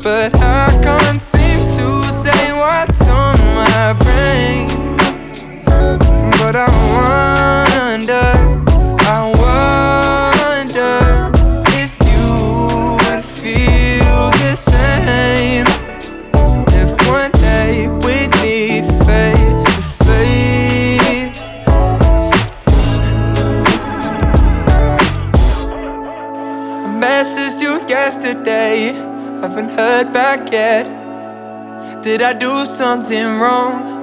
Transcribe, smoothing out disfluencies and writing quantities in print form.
but I can't seem to say what's on my brain. But I wonder if you would feel the same if one day we'd meet face to face. I messaged you yesterday, haven't heard back yet. Did I do something wrong?